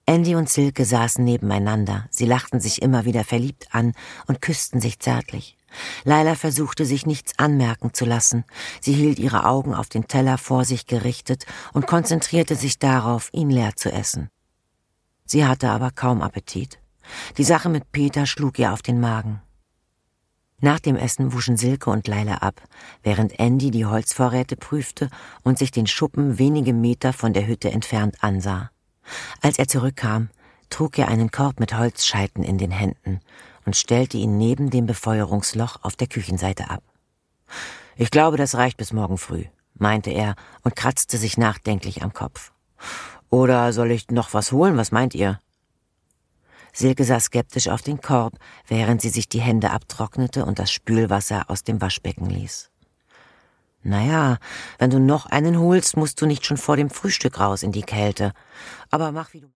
Andy und Silke saßen nebeneinander. Sie lachten sich immer wieder verliebt an und küssten sich zärtlich. Laila versuchte, sich nichts anmerken zu lassen. Sie hielt ihre Augen auf den Teller vor sich gerichtet und konzentrierte sich darauf, ihn leer zu essen. Sie hatte aber kaum Appetit. Die Sache mit Peter schlug ihr auf den Magen. Nach dem Essen wuschen Silke und Laila ab, während Andy die Holzvorräte prüfte und sich den Schuppen wenige Meter von der Hütte entfernt ansah. Als er zurückkam, trug er einen Korb mit Holzscheiten in den Händen und stellte ihn neben dem Befeuerungsloch auf der Küchenseite ab. »Ich glaube, das reicht bis morgen früh«, meinte er und kratzte sich nachdenklich am Kopf. »Oder soll ich noch was holen, was meint ihr?« Silke sah skeptisch auf den Korb, während sie sich die Hände abtrocknete und das Spülwasser aus dem Waschbecken ließ. »Naja, wenn du noch einen holst, musst du nicht schon vor dem Frühstück raus in die Kälte. Aber mach wie du...«